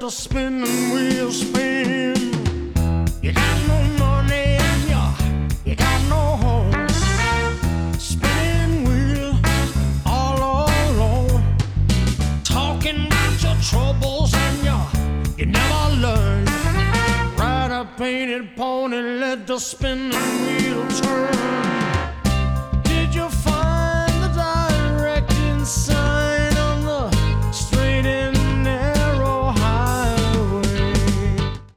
the spinning wheel spin. You got no money and you got no home. Spinning wheel all alone. Talking about your troubles and you never learn. Ride a painted pony, let the spinning wheel turn.